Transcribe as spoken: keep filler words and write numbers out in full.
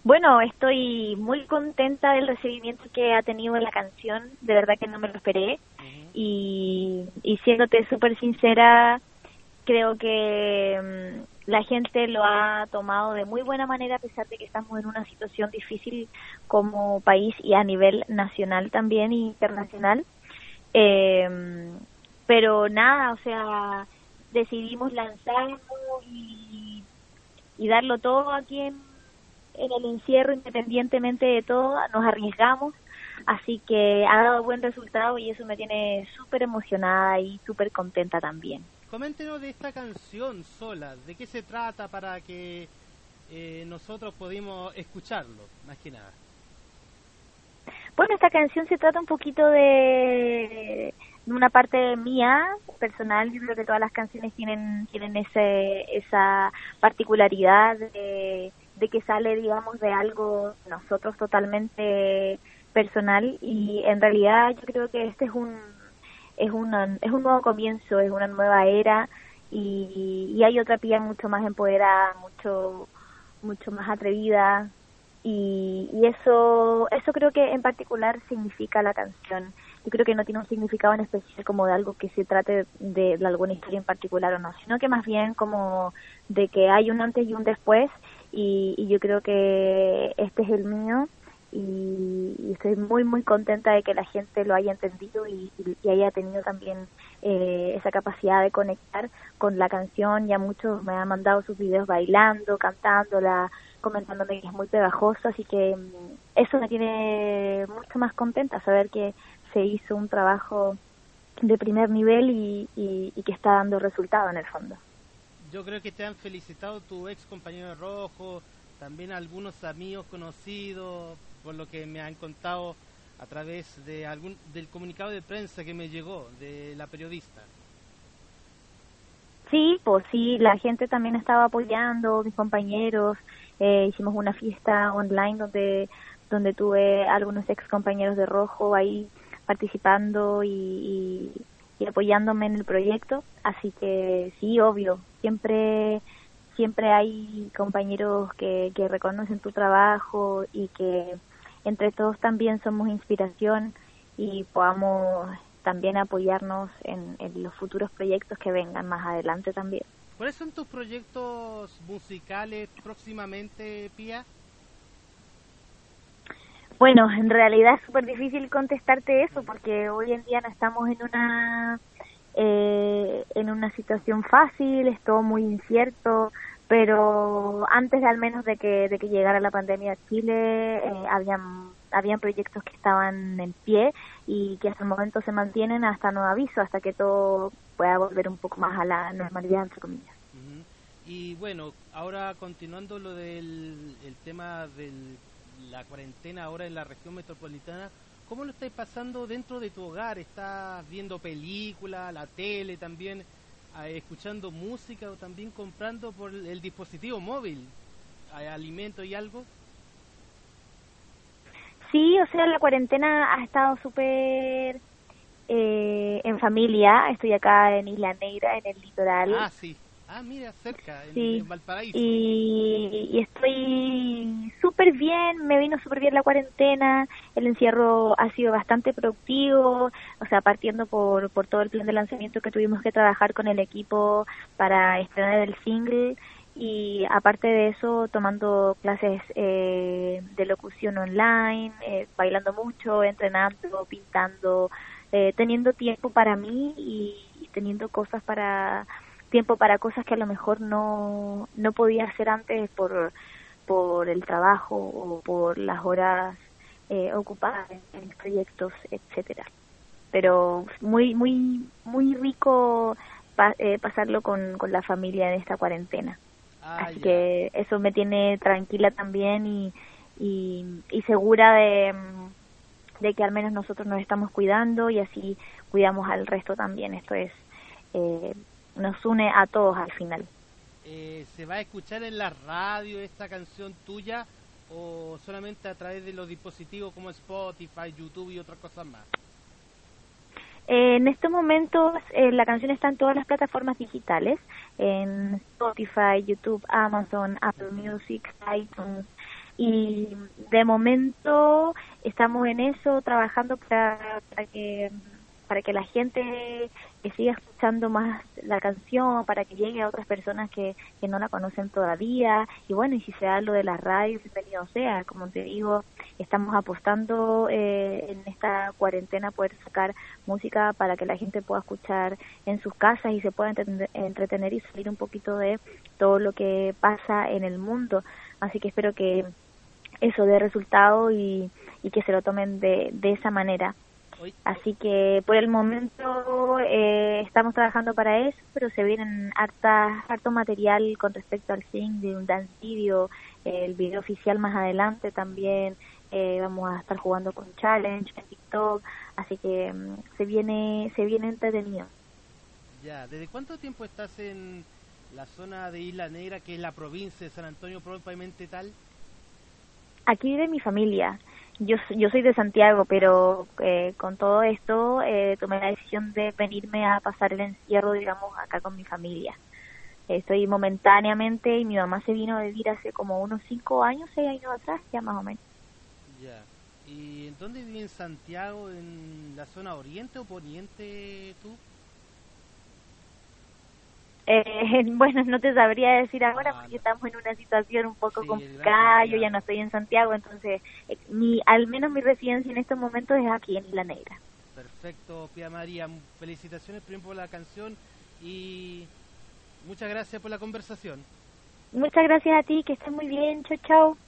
Bueno, estoy muy contenta del recibimiento que ha tenido la canción, de verdad que no me lo esperé. Uh-huh. y, y siéndote súper sincera, creo que um, la gente lo ha tomado de muy buena manera, a pesar de que estamos en una situación difícil como país y a nivel nacional también e internacional. Eh, pero nada, o sea, decidimos lanzarnos y, y darlo todo aquí en, en el encierro, independientemente de todo, nos arriesgamos, así que ha dado buen resultado y eso me tiene súper emocionada y súper contenta también. Coméntenos de esta canción sola, ¿de qué se trata para que eh, nosotros pudimos escucharlo, más que nada? Bueno, esta canción se trata un poquito de, de una parte mía, personal. Yo creo que todas las canciones tienen tienen ese esa particularidad de, de que sale, digamos, de algo nosotros totalmente personal, y en realidad yo creo que este es un es una es un nuevo comienzo, es una nueva era, y, y hay otra Pía mucho más empoderada, mucho mucho más atrevida. Y, y eso eso creo que en particular significa la canción. Yo creo que no tiene un significado en especial como de algo que se trate de, de alguna historia en particular o no, sino que más bien como de que hay un antes y un después, y, y yo creo que este es el mío, y, y estoy muy muy contenta de que la gente lo haya entendido y, y, y haya tenido también eh, esa capacidad de conectar con la canción. Ya muchos me han mandado sus videos bailando, cantándola, comentándome que es muy pegajoso, así que eso me tiene mucho más contenta, saber que se hizo un trabajo de primer nivel y, y, y que está dando resultado en el fondo. Yo creo que te han felicitado tu ex compañero de Rojo, también algunos amigos conocidos, por lo que me han contado a través de algún del comunicado de prensa que me llegó de la periodista. Sí, pues sí, la gente también estaba apoyando, mis compañeros. Eh, hicimos una fiesta online donde donde tuve algunos ex compañeros de Rojo ahí participando y, y, y apoyándome en el proyecto, así que sí, obvio, siempre siempre hay compañeros que, que reconocen tu trabajo y que entre todos también somos inspiración y podamos también apoyarnos en, en los futuros proyectos que vengan más adelante también. ¿Cuáles son tus proyectos musicales próximamente, Pía? Bueno, en realidad es súper difícil contestarte eso porque hoy en día no estamos en una eh, en una situación fácil, es todo muy incierto, pero antes de al menos de que de que llegara la pandemia a Chile, eh, habían habían proyectos que estaban en pie y que hasta el momento se mantienen hasta nuevo aviso, hasta que todo pueda volver un poco más a la normalidad, entre comillas. Uh-huh. Y bueno, ahora continuando lo del el tema de la cuarentena ahora en la región metropolitana, ¿cómo lo estás pasando dentro de tu hogar? ¿Estás viendo películas, la tele también, eh, escuchando música o también comprando por el, el dispositivo móvil eh, alimentos y algo? Sí, o sea, la cuarentena ha estado súper eh, en familia. Estoy acá en Isla Negra, en el litoral. Ah, sí. Ah, mira, cerca, en, sí. en Valparaíso. Y, y estoy súper bien, me vino súper bien la cuarentena. El encierro ha sido bastante productivo, o sea, partiendo por, por todo el plan de lanzamiento que tuvimos que trabajar con el equipo para estrenar el single. Y aparte de eso, tomando clases eh, de locución online, eh, bailando mucho, entrenando, pintando, eh, teniendo tiempo para mí y, y teniendo cosas para tiempo para cosas que a lo mejor no no podía hacer antes por por el trabajo o por las horas eh, ocupadas en, en proyectos, etcétera. Pero muy muy muy rico pa, eh, pasarlo con con la familia en esta cuarentena. Ah, Así ya. que eso me tiene tranquila también y, y, y segura de, de que al menos nosotros nos estamos cuidando y así cuidamos al resto también. Esto es eh, nos une a todos al final. Eh, ¿Se va a escuchar en la radio esta canción tuya o solamente a través de los dispositivos como Spotify, YouTube y otras cosas más? Eh, en estos momentos eh, la canción está en todas las plataformas digitales, en Spotify, YouTube, Amazon, Apple Music, iTunes, y de momento estamos en eso, trabajando para, para que para que la gente que siga escuchando más la canción, para que llegue a otras personas que, que no la conocen todavía, y bueno, y si se da lo de la radio, bienvenido sea. Como te digo, estamos apostando eh, en esta cuarentena poder sacar música para que la gente pueda escuchar en sus casas y se pueda entretener, entretener y salir un poquito de todo lo que pasa en el mundo. Así que espero que eso dé resultado y, y que se lo tomen de, de esa manera. Así que por el momento eh, estamos trabajando para eso, pero se vienen harta, harto material con respecto al single, un dance video, eh, el video oficial más adelante también. Eh, vamos a estar jugando con challenge en TikTok, así que um, se viene se viene entretenido. Ya, ¿desde cuánto tiempo estás en la zona de Isla Negra, que es la provincia de San Antonio propiamente tal? Aquí vive mi familia. Yo yo soy de Santiago, pero eh, con todo esto eh, tomé la decisión de venirme a pasar el encierro, digamos, acá con mi familia. Estoy momentáneamente y mi mamá se vino a vivir hace como unos cinco años, seis años atrás, ya más o menos. Ya. ¿Y en dónde vive en Santiago? ¿En la zona oriente o poniente tú? Eh, bueno, no te sabría decir ahora Ah, porque estamos en una situación un poco sí, complicada. Yo ya gracias. no estoy en Santiago, entonces eh, mi, al menos mi residencia en estos momentos es aquí en Isla Negra. Perfecto, Pía María. Felicitaciones primero por la canción y muchas gracias por la conversación. Muchas gracias a ti, que estés muy bien. Chao, chao.